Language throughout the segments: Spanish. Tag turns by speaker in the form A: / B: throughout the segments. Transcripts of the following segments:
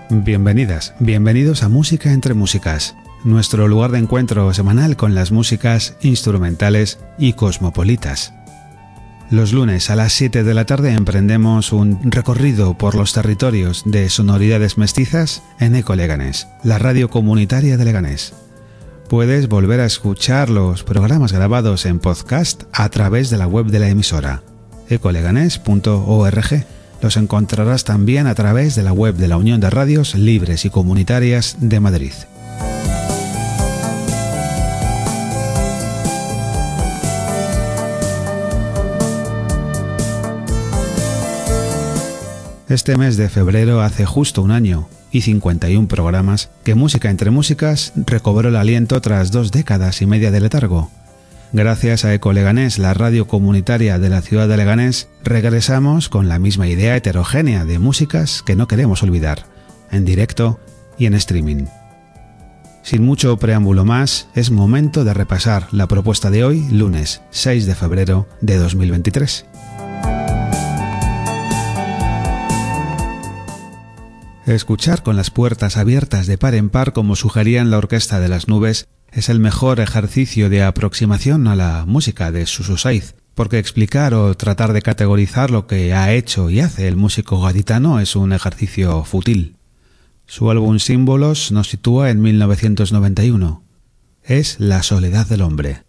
A: Bienvenidas, bienvenidos a Música entre Músicas, nuestro lugar de encuentro semanal con las músicas instrumentales y cosmopolitas. Los lunes a las 7 de la tarde emprendemos un recorrido por los territorios de sonoridades mestizas en Eco Leganés, la radio comunitaria de Leganés. Puedes volver a escuchar los programas grabados en podcast a través de la web de la emisora, ecoleganés.org. Los encontrarás también a través de la web de la Unión de Radios Libres y Comunitarias de Madrid. Este mes de febrero hace justo un año y 51 programas que Música entre Músicas recobró el aliento tras 2 décadas y media de letargo. Gracias a Eco Leganés, la radio comunitaria de la ciudad de Leganés, regresamos con la misma idea heterogénea de músicas que no queremos olvidar, en directo y en streaming. Sin mucho preámbulo más, es momento de repasar la propuesta de hoy, lunes 6 de febrero de 2023. Escuchar con las puertas abiertas de par en par, como sugerían la Orquesta de las Nubes, es el mejor ejercicio de aproximación a la música de Suso Saiz, porque explicar o tratar de categorizar lo que ha hecho y hace el músico gaditano es un ejercicio fútil. Su álbum Símbolos nos sitúa en 1991. Es La soledad del hombre.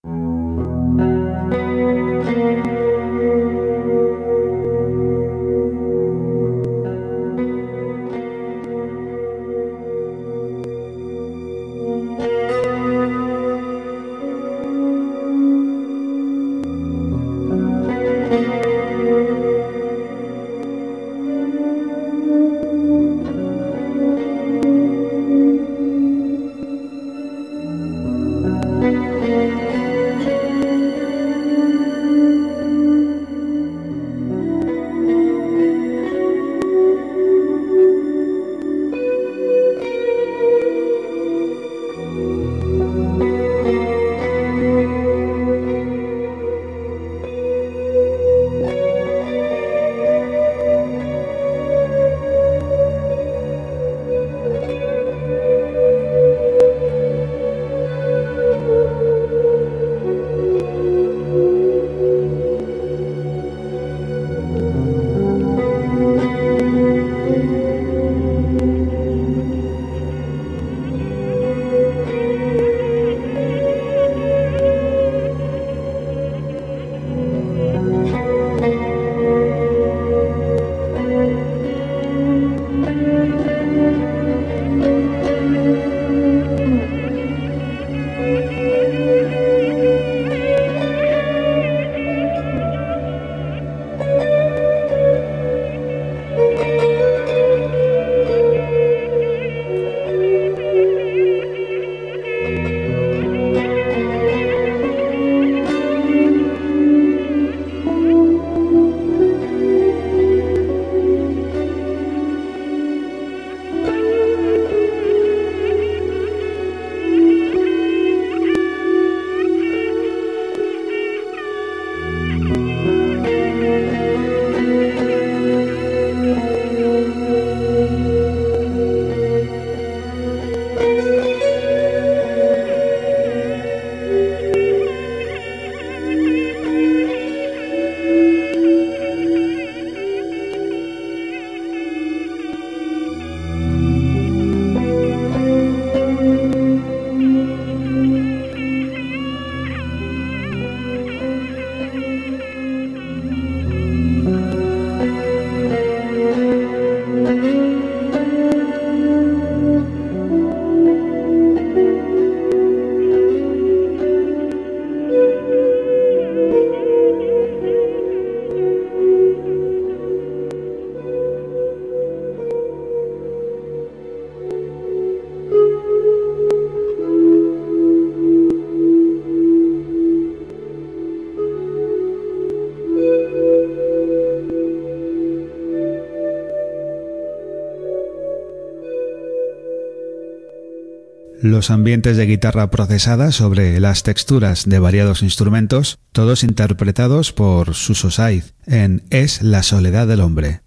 A: Los ambientes de guitarra procesada sobre las texturas de variados instrumentos, todos interpretados por Suso Saiz en Es la soledad del hombre.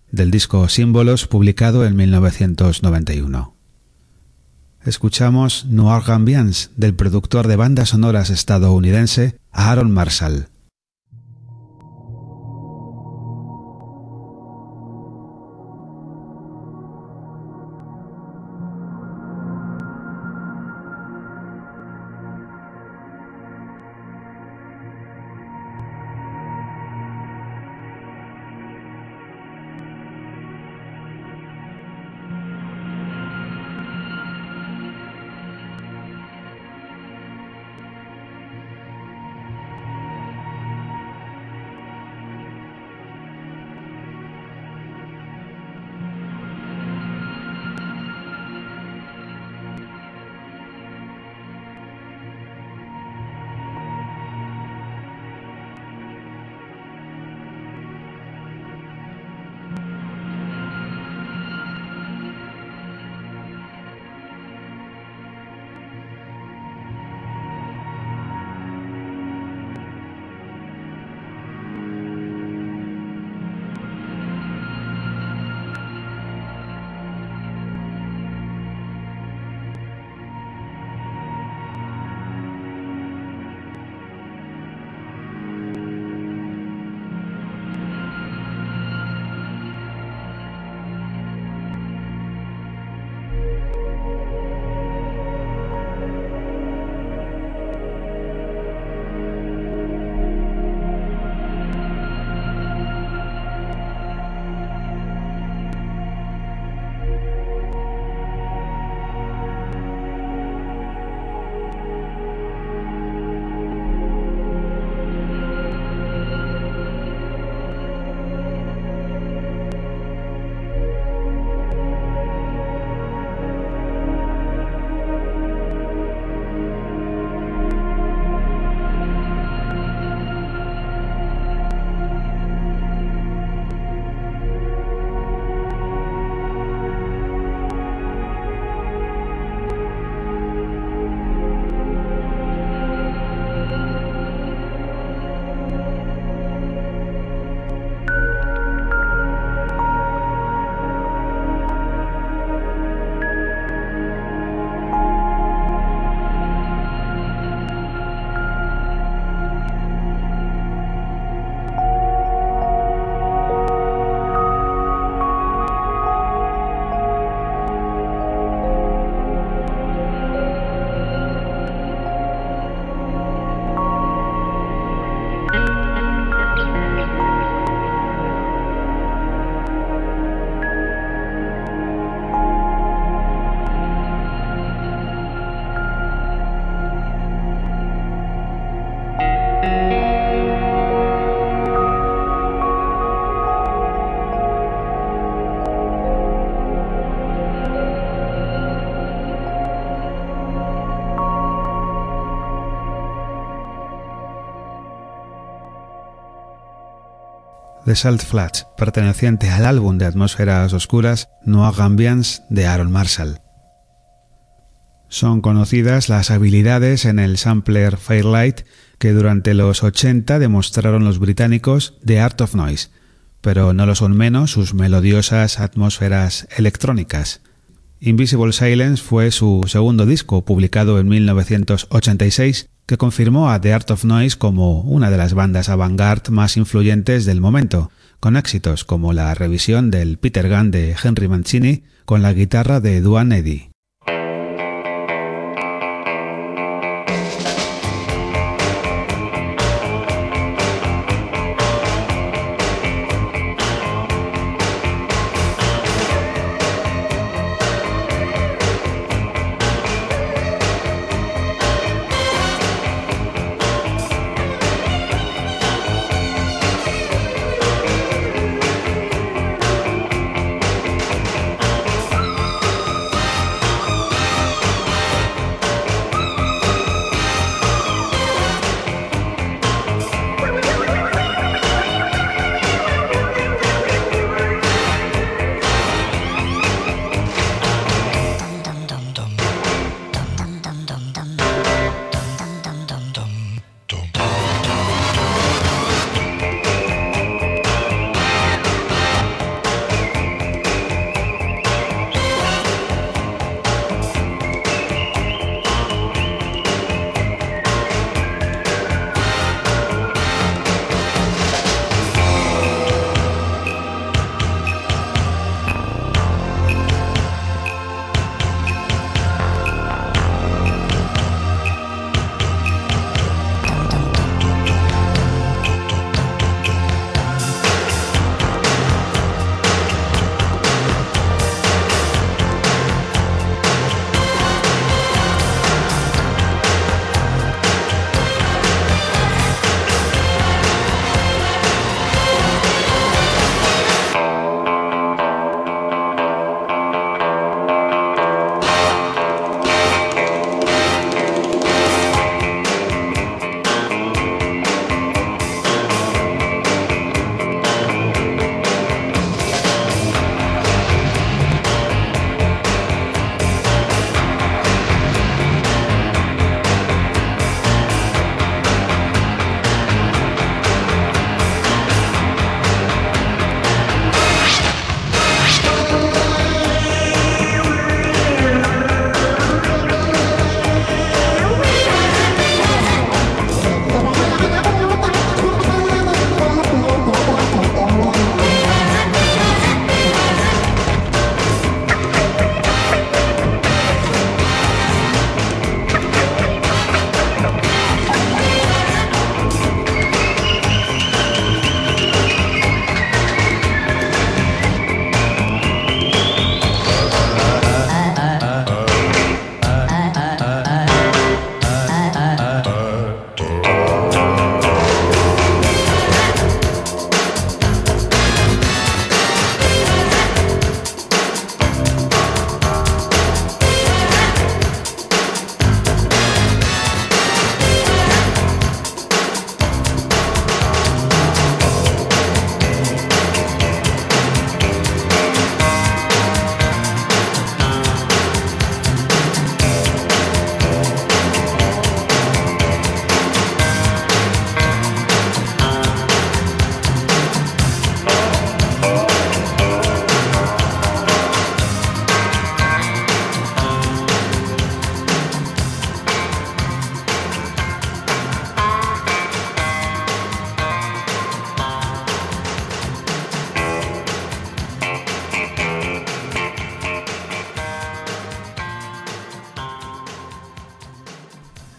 A: del disco Símbolos, publicado en 1991. Escuchamos Noir Ambiance, del productor de bandas sonoras estadounidense Aaron Marshall. The Salt Flats, perteneciente al álbum de atmósferas oscuras Noir Ambiance de Aaron Marshall. Son conocidas las habilidades en el sampler Fairlight que durante los 80 demostraron los británicos de Art of Noise, pero no lo son menos sus melodiosas atmósferas electrónicas. Invisible Silence fue su segundo disco, publicado en 1986, que confirmó a The Art of Noise como una de las bandas avant-garde más influyentes del momento, con éxitos como la revisión del Peter Gunn de Henry Mancini con la guitarra de Duane Eddy.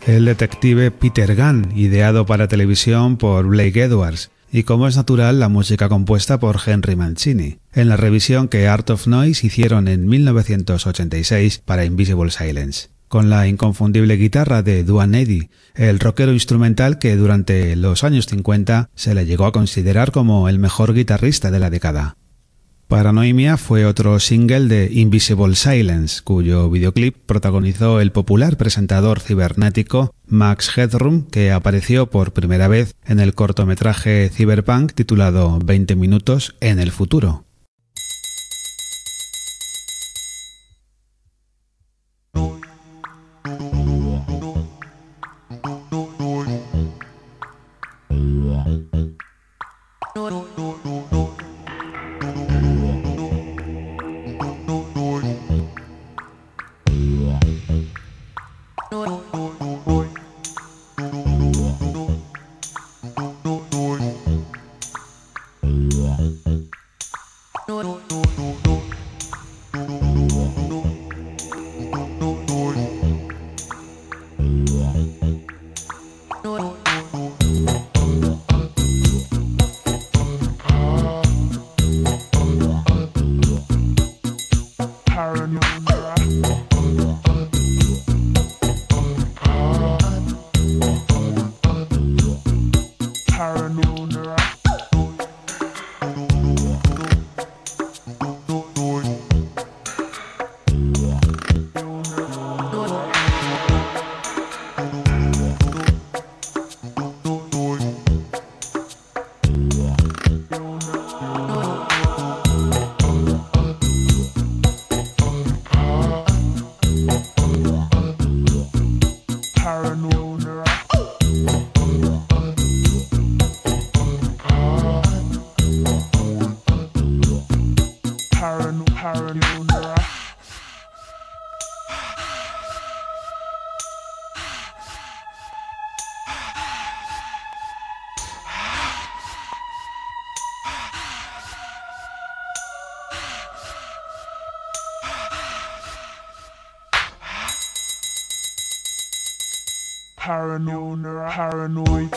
A: el detective Peter Gunn, ideado para televisión por Blake Edwards, y como es natural, la música compuesta por Henry Mancini, en la revisión que Art of Noise hicieron en 1986 para Invisible Silence, con la inconfundible guitarra de Duane Eddy, el rockero instrumental que durante los años 50 se le llegó a considerar como el mejor guitarrista de la década. Paranoimia fue otro single de Invisible Silence, cuyo videoclip protagonizó el popular presentador cibernético Max Headroom, que apareció por primera vez en el cortometraje cyberpunk titulado 20 minutos en el futuro.
B: Paranoid.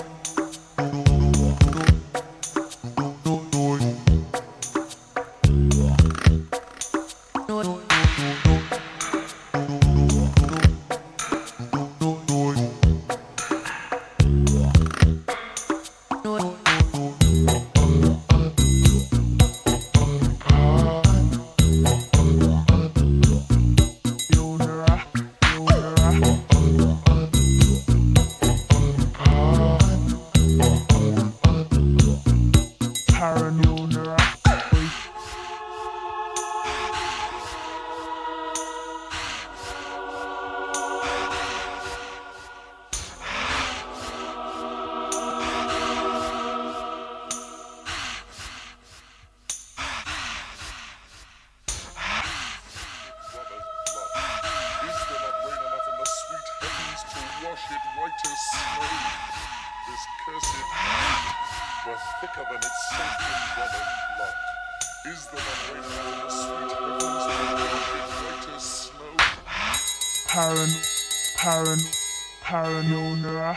B: Paranoia.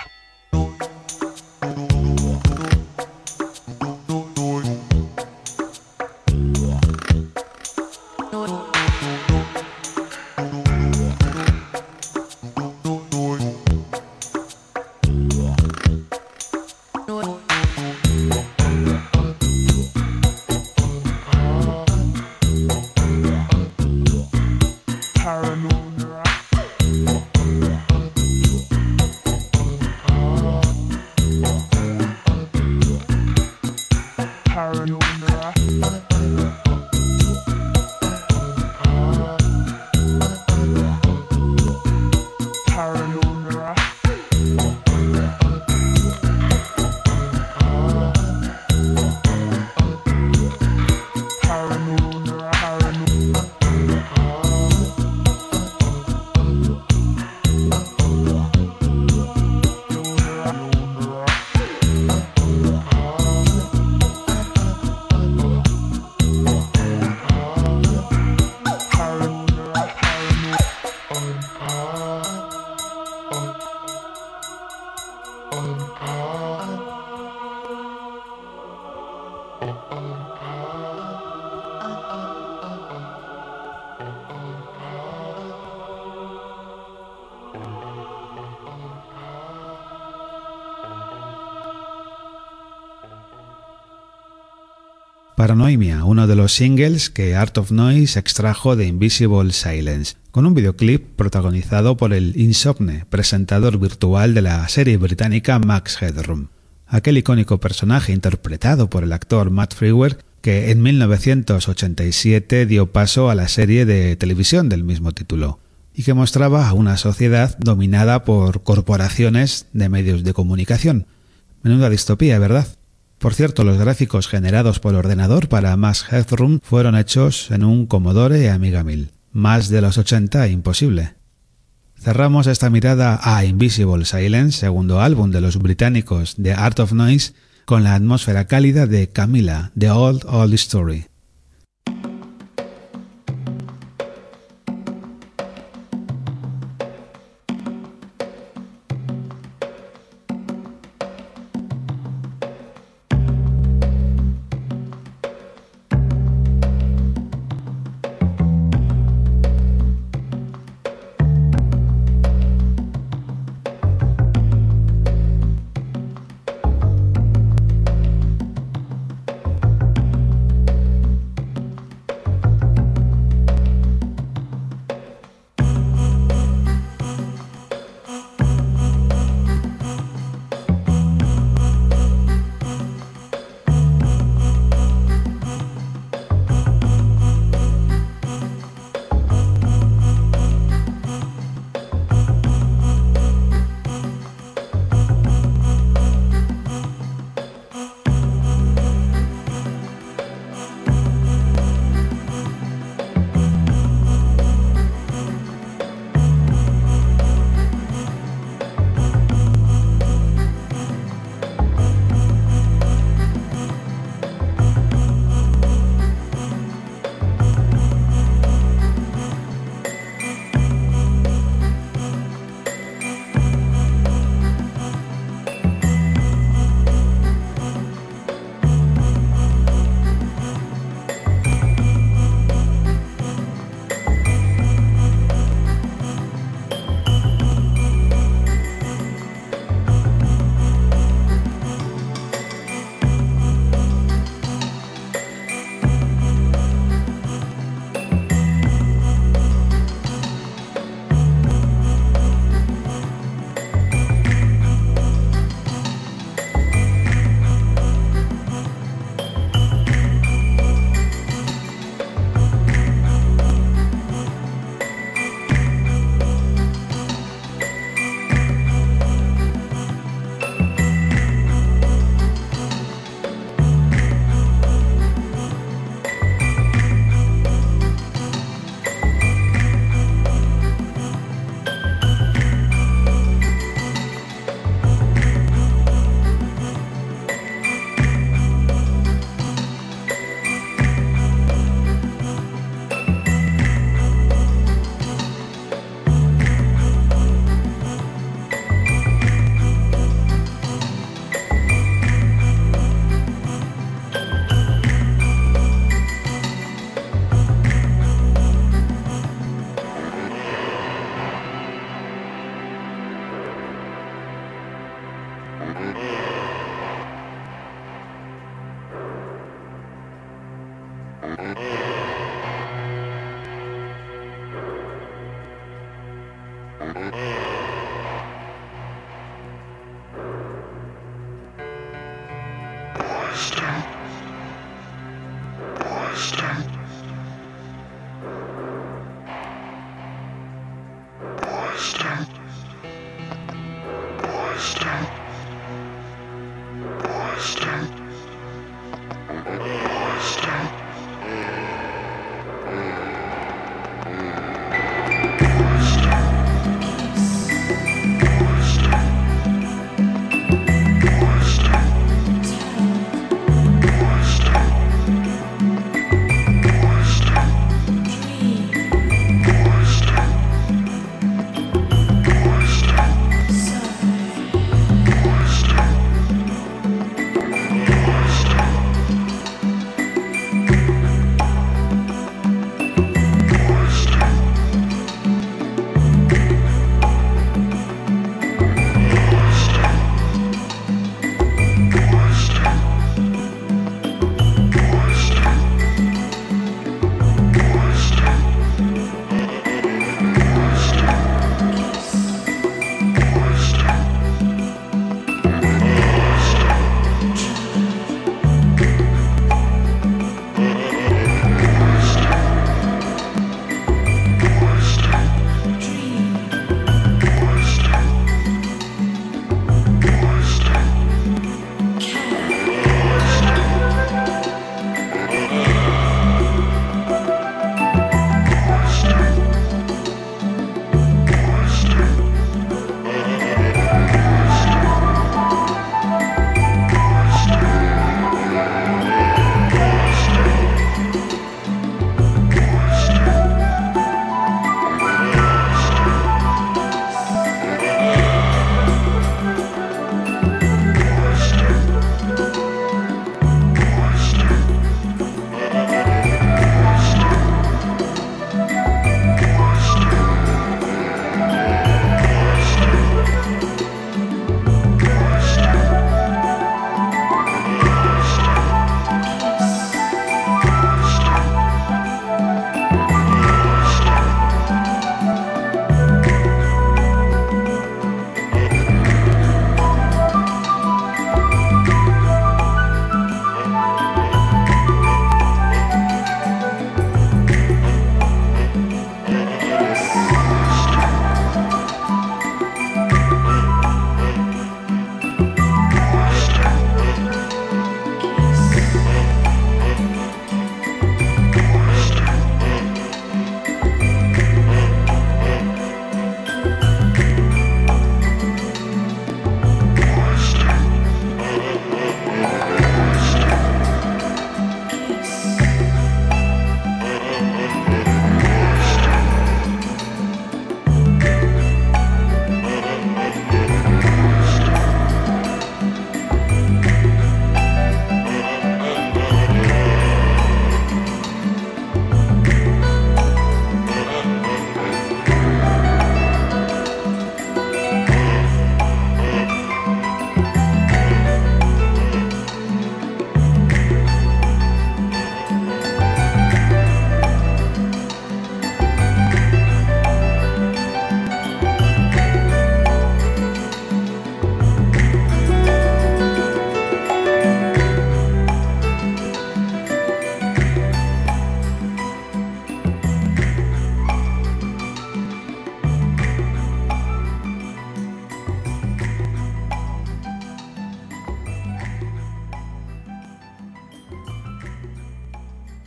A: Paranoimia, uno de los singles que Art of Noise extrajo de Invisible Silence, con un videoclip protagonizado por el Insomne, presentador virtual de la serie británica Max Headroom, aquel icónico personaje interpretado por el actor Matt Frewer que en 1987 dio paso a la serie de televisión del mismo título y que mostraba a una sociedad dominada por corporaciones de medios de comunicación. Menuda distopía, ¿verdad? Por cierto, los gráficos generados por ordenador para Max Headroom fueron hechos en un Commodore Amiga 1000. Más de los 80, imposible. Cerramos esta mirada a Invisible Silence, segundo álbum de los británicos The Art of Noise, con la atmósfera cálida de Camilla, The Old Story.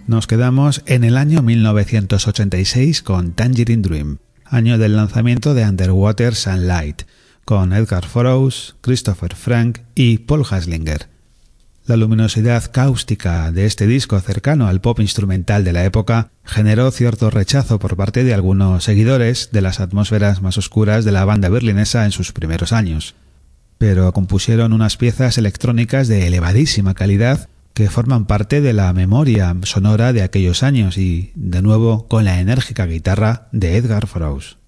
A: Nos quedamos en el año 1986 con Tangerine Dream, año del lanzamiento de Underwater Sunlight, con Edgar Furrows, Christopher Frank y Paul Haslinger. La luminosidad cáustica de este disco, cercano al pop instrumental de la época, generó cierto rechazo por parte de algunos seguidores de las atmósferas más oscuras de la banda berlinesa en sus primeros años. Pero compusieron unas piezas electrónicas de elevadísima calidad que forman parte de la memoria sonora de aquellos años y, de nuevo, con la enérgica guitarra de Edgar Furrows.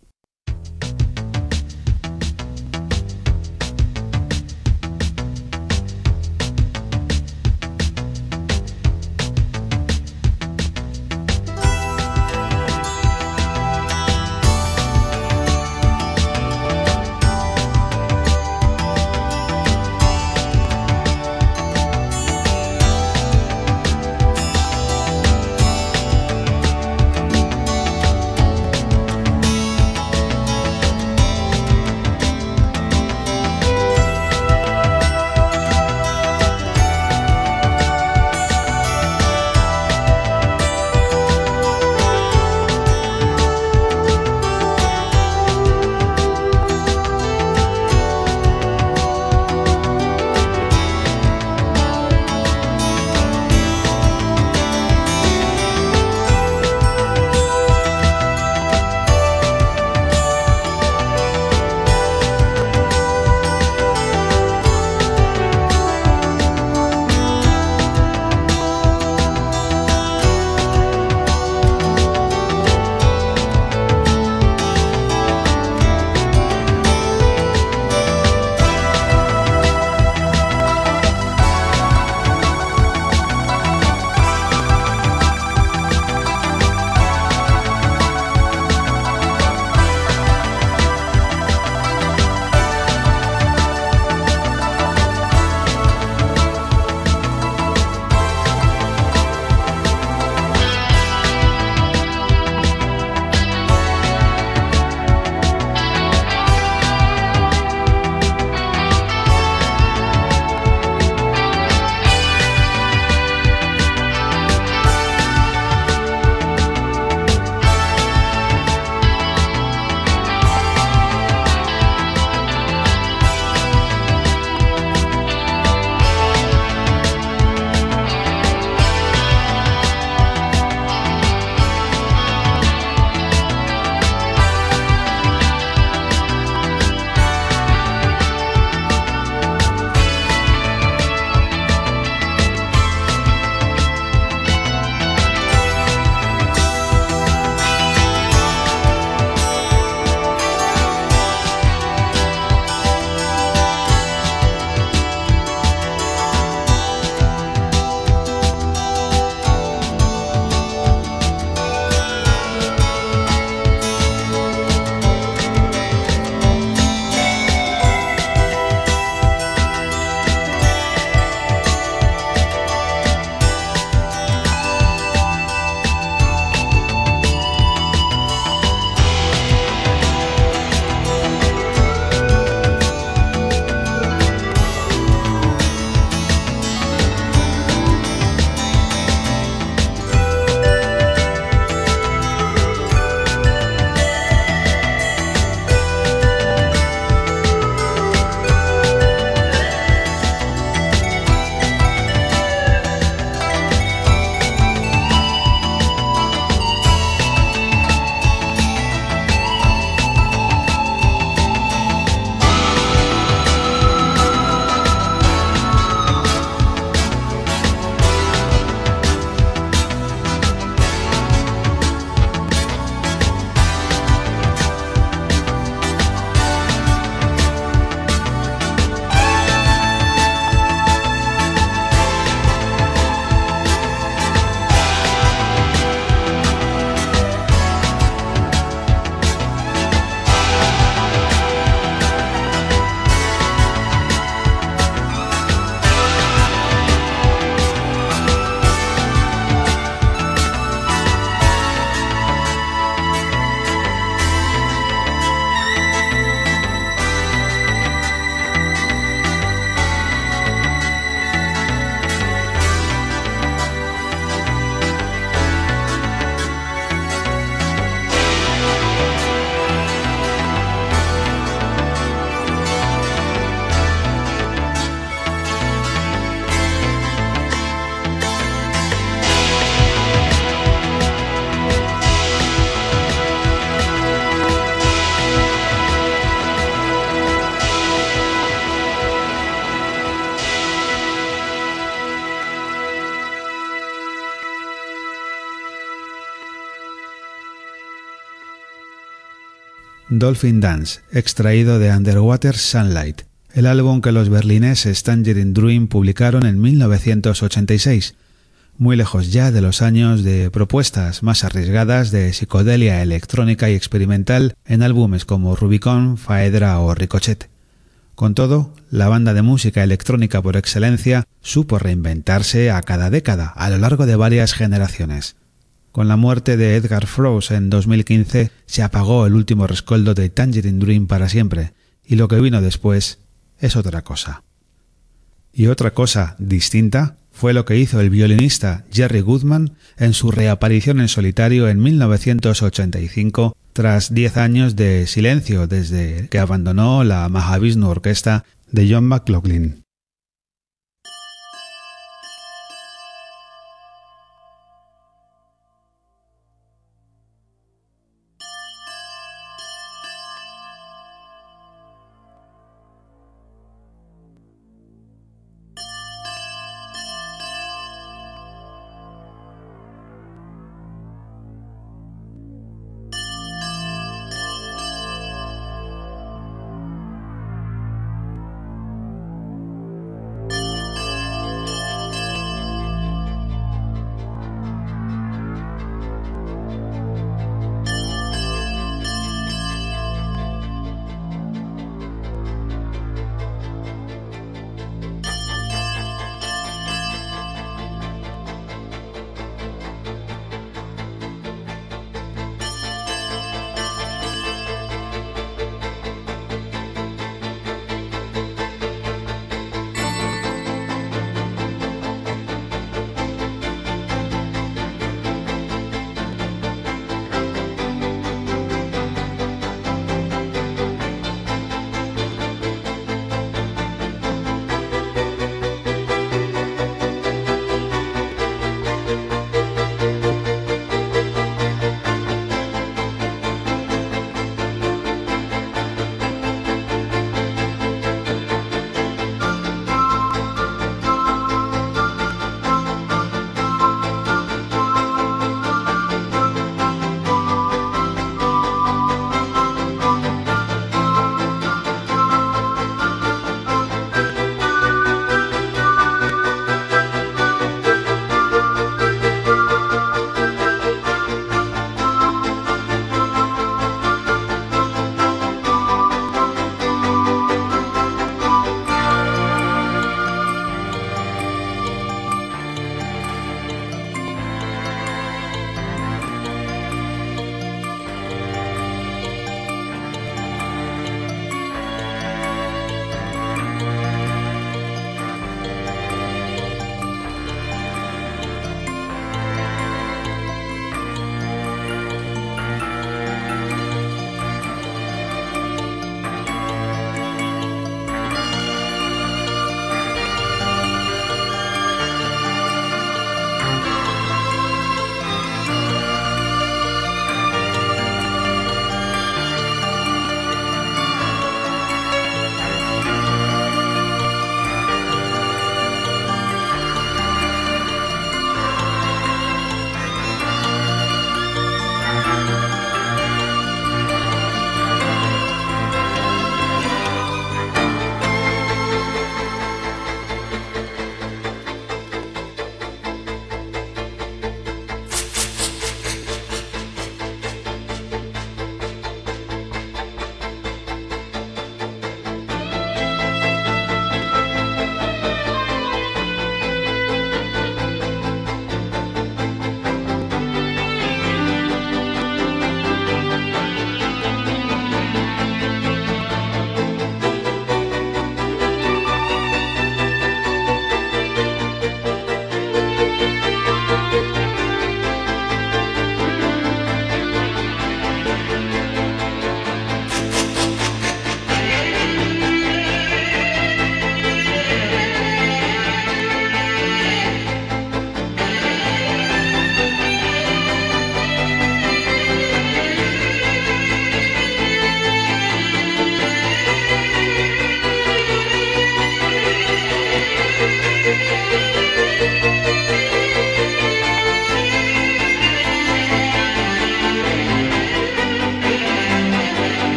A: Dolphin Dance, extraído de Underwater Sunlight, el álbum que los berlineses Tangerine Dream publicaron en 1986, muy lejos ya de los años de propuestas más arriesgadas de psicodelia electrónica y experimental en álbumes como Rubicon, Phaedra o Ricochet. Con todo, la banda de música electrónica por excelencia supo reinventarse a cada década a lo largo de varias generaciones. Con la muerte de Edgar Froese en 2015 se apagó el último rescoldo de Tangerine Dream para siempre, y lo que vino después es otra cosa. Y otra cosa distinta fue lo que hizo el violinista Jerry Goodman en su reaparición en solitario en 1985 tras 10 años de silencio desde que abandonó la Mahavishnu Orquesta de John McLaughlin.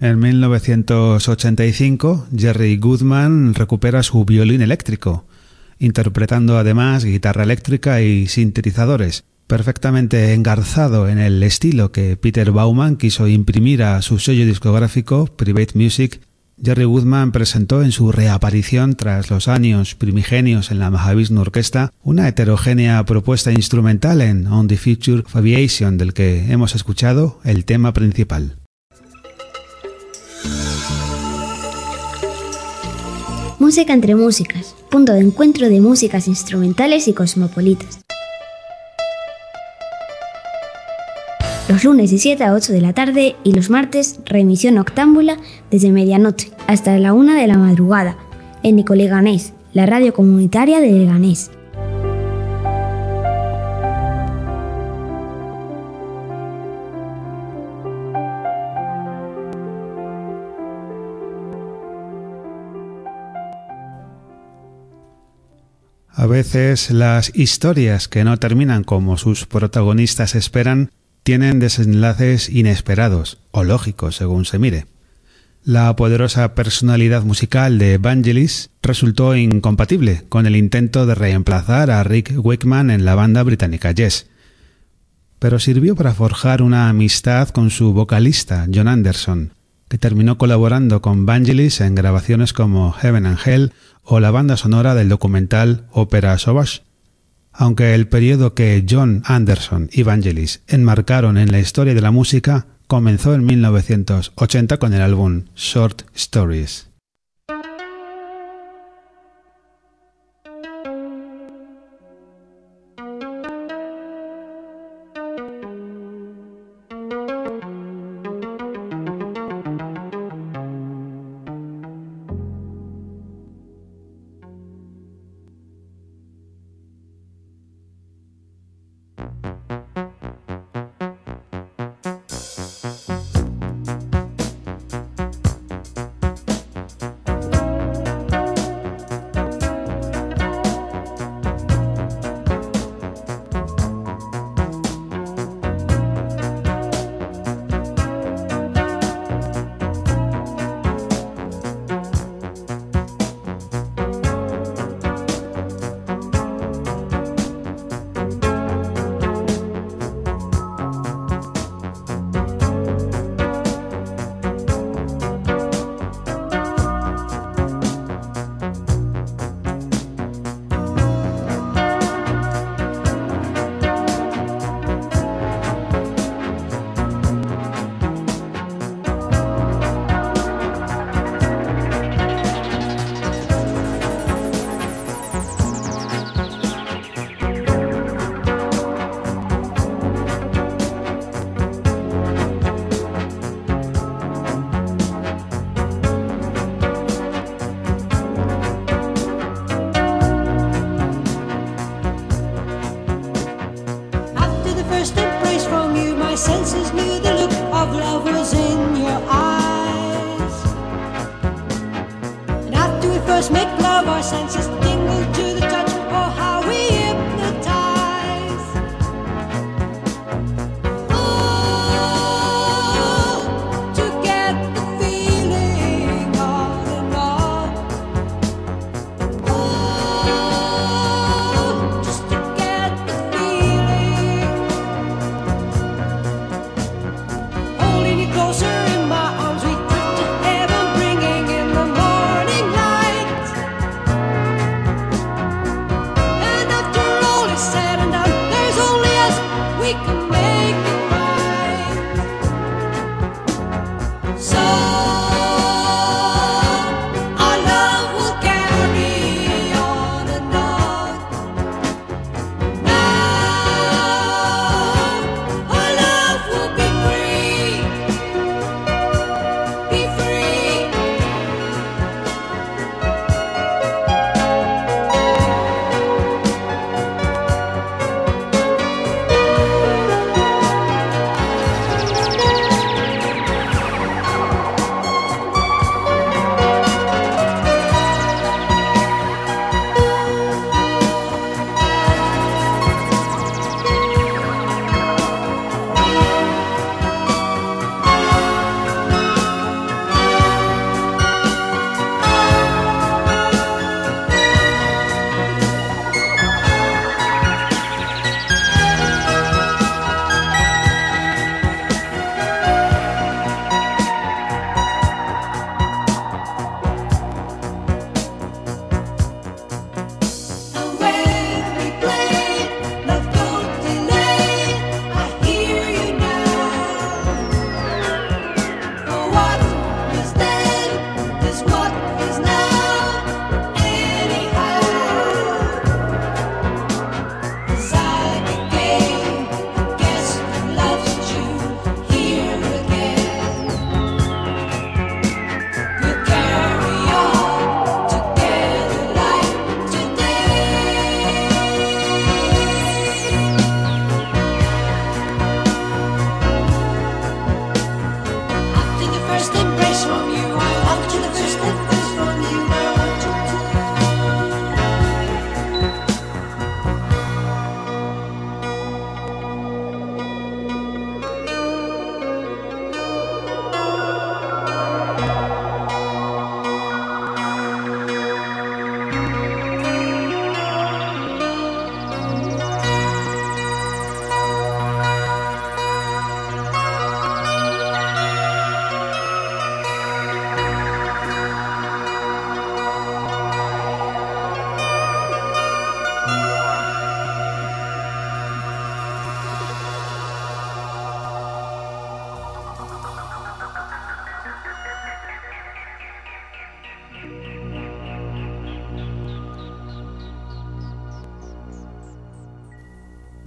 A: En 1985, Jerry Goodman recupera su violín eléctrico, interpretando además guitarra eléctrica y sintetizadores, perfectamente engarzado en el estilo que Peter Baumann quiso imprimir a su sello discográfico Private Music. Jerry Goodman presentó en su reaparición tras los años primigenios en la Mahavishnu Orquesta una heterogénea propuesta instrumental en On the Future of Aviation, del que hemos escuchado el tema principal.
C: Música entre músicas, punto de encuentro de músicas instrumentales y cosmopolitas. Los lunes de 7 a 8 de la tarde y los martes reemisión octámbula desde medianoche hasta la 1 de la madrugada en Ecoleganés, la radio comunitaria de Leganés.
A: A veces las historias que no terminan como sus protagonistas esperan tienen desenlaces inesperados o lógicos según se mire. La poderosa personalidad musical de Vangelis resultó incompatible con el intento de reemplazar a Rick Wakeman en la banda británica Yes, pero sirvió para forjar una amistad con su vocalista John Anderson, que terminó colaborando con Vangelis en grabaciones como Heaven and Hell o la banda sonora del documental Opera Sauvage. Aunque el periodo que John Anderson y Vangelis enmarcaron en la historia de la música comenzó en 1980 con el álbum Short Stories.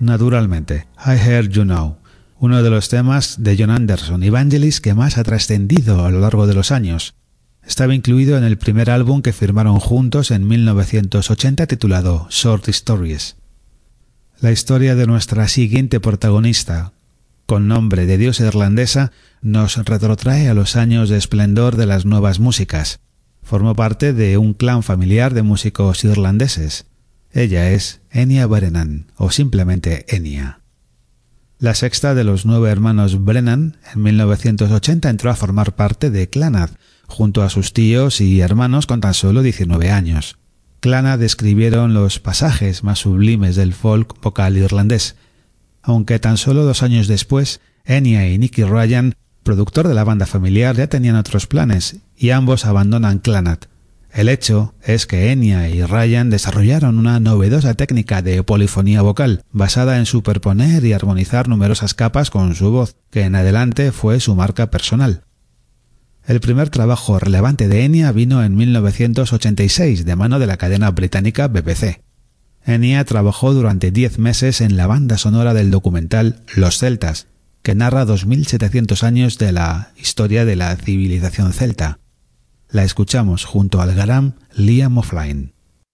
A: Naturalmente, I Heard You Now, uno de los temas de Jon Anderson y Vangelis que más ha trascendido a lo largo de los años. Estaba incluido en el primer álbum que firmaron juntos en 1980 titulado Short Stories. La historia de nuestra siguiente protagonista, con nombre de diosa irlandesa, nos retrotrae a los años de esplendor de las nuevas músicas. Formó parte de un clan familiar de músicos irlandeses. Ella es Enya Brennan, o simplemente Enya. La sexta de los 9 hermanos Brennan, en 1980 entró a formar parte de Clannad, junto a sus tíos y hermanos con tan solo 19 años. Clannad escribieron los pasajes más sublimes del folk vocal irlandés, aunque tan solo 2 años después, Enya y Nicky Ryan, productor de la banda familiar, ya tenían otros planes y ambos abandonan Clannad. El hecho es que Enya y Ryan desarrollaron una novedosa técnica de polifonía vocal, basada en superponer y armonizar numerosas capas con su voz, que en adelante fue su marca personal. El primer trabajo relevante de Enya vino en 1986 de mano de la cadena británica BBC. Enya trabajó durante 10 meses en la banda sonora del documental Los Celtas, que narra 2700 años de la historia de la civilización celta. La escuchamos junto al garam Liam O'Flynn.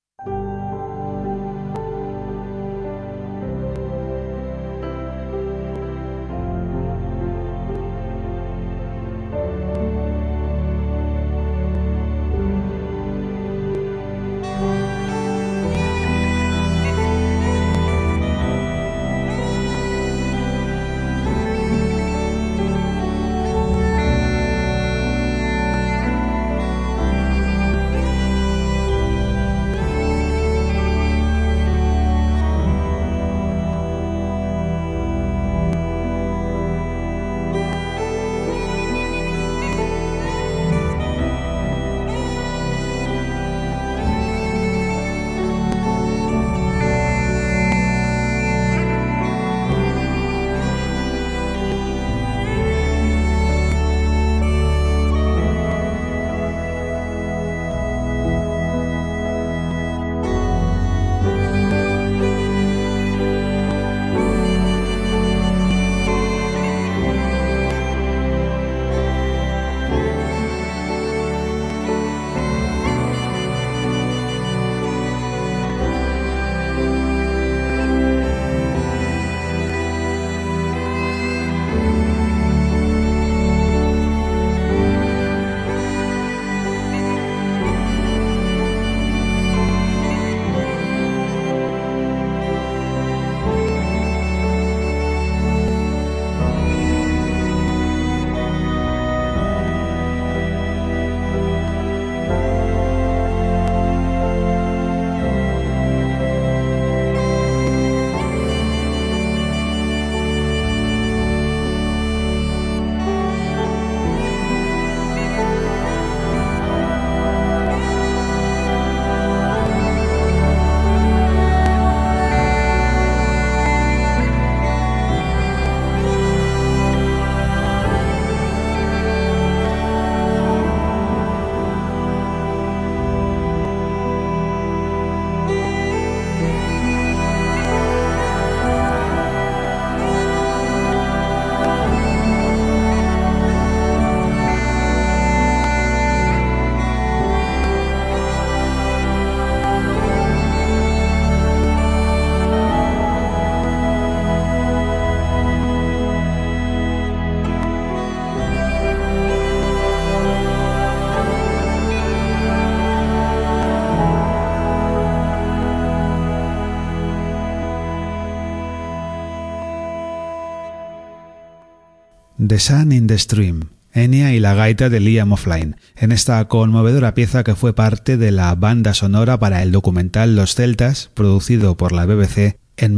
A: The Sun in the Stream, Enya y la gaita de Liam O'Flynn, en esta conmovedora pieza que fue parte de la banda sonora para el documental Los Celtas, producido por la BBC en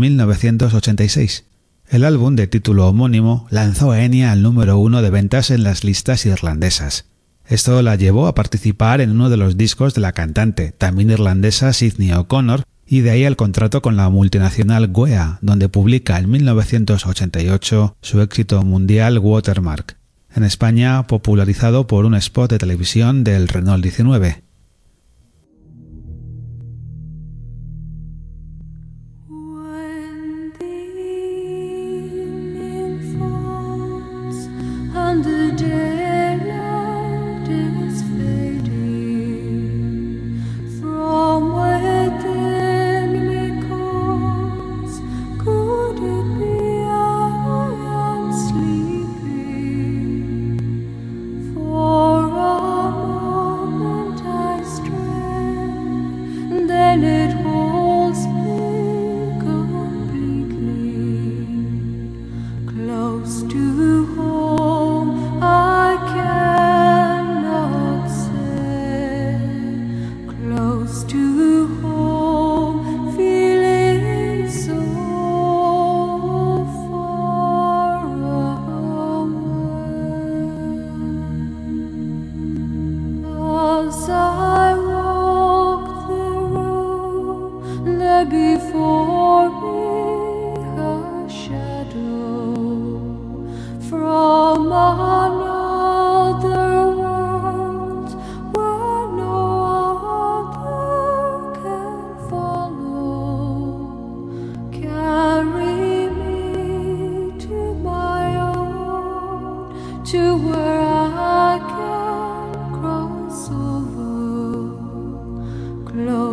A: 1986. El álbum de título homónimo lanzó a Enya al número 1 de ventas en las listas irlandesas. Esto la llevó a participar en uno de los discos de la cantante, también irlandesa Sinead O'Connor, y de ahí el contrato con la multinacional Guea, donde publica en 1988 su éxito mundial Watermark, en España popularizado por un spot de televisión del Renault 19.
D: When the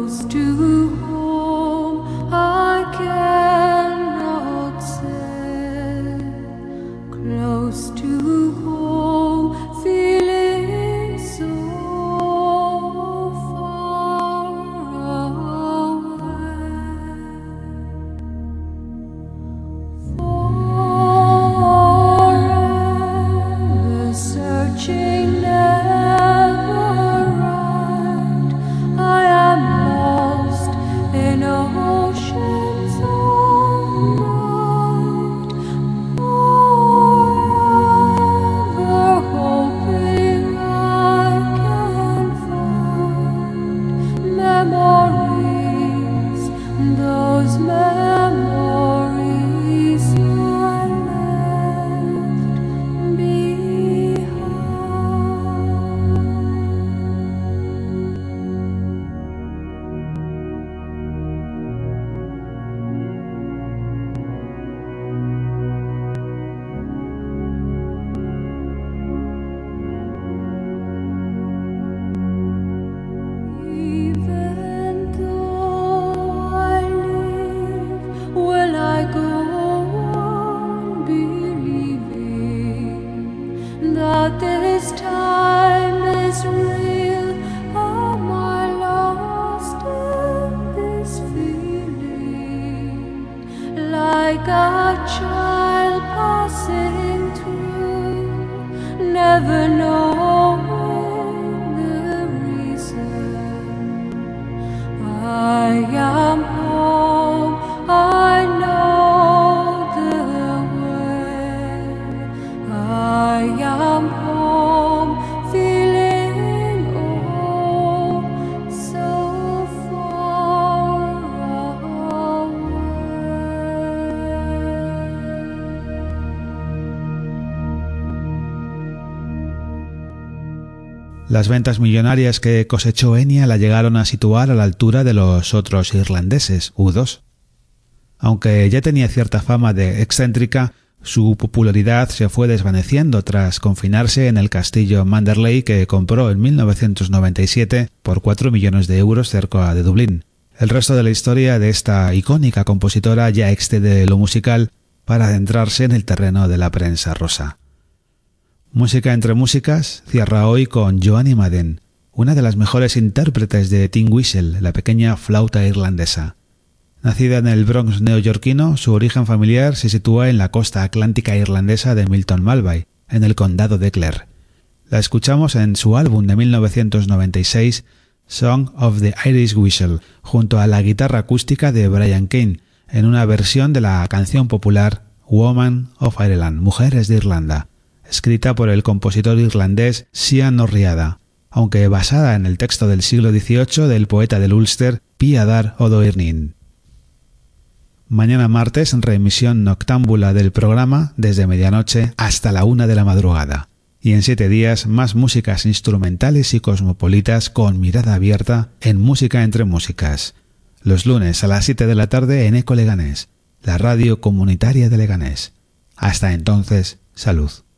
A: Las ventas millonarias que cosechó Enya la llegaron a situar a la altura de los otros irlandeses, U2. Aunque ya tenía cierta fama de excéntrica, su popularidad se fue desvaneciendo tras confinarse en el castillo Manderley que compró en 1997 por 4 millones de euros cerca de Dublín. El resto de la historia de esta icónica compositora ya excede lo musical para adentrarse en el terreno de la prensa rosa. Música entre músicas cierra hoy con Joanny Madden, una de las mejores intérpretes de Tin Whistle, la pequeña flauta irlandesa. Nacida en el Bronx neoyorquino, su origen familiar se sitúa en la costa atlántica irlandesa de Milton Malbay, en el condado de Clare. La escuchamos en su álbum de 1996, Song of the Irish Whistle, junto a la guitarra acústica de Brian Keane, en una versión de la canción popular Women of Ireland, Mujeres de Irlanda, escrita por el compositor irlandés Cian O'Riada, aunque basada en el texto del siglo XVIII del poeta del Ulster Piadar O'Doirnin. Mañana martes, en reemisión noctámbula del programa desde medianoche hasta la 1 de la madrugada. Y en 7 días, más músicas instrumentales y cosmopolitas con mirada abierta en Música entre Músicas. Los lunes a las 7 de la tarde en Eco Leganés, la radio comunitaria de Leganés. Hasta entonces, salud.